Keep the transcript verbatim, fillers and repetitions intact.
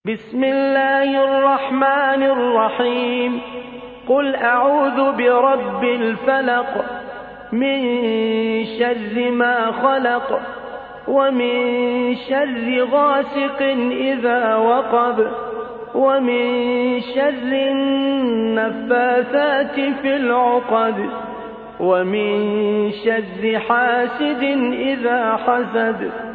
بسم الله الرحمن الرحيم قل أعوذ برب الفلق من شر ما خلق ومن شر غاسق إذا وقب ومن شر النفاثات في العقد ومن شر حاسد إذا حسد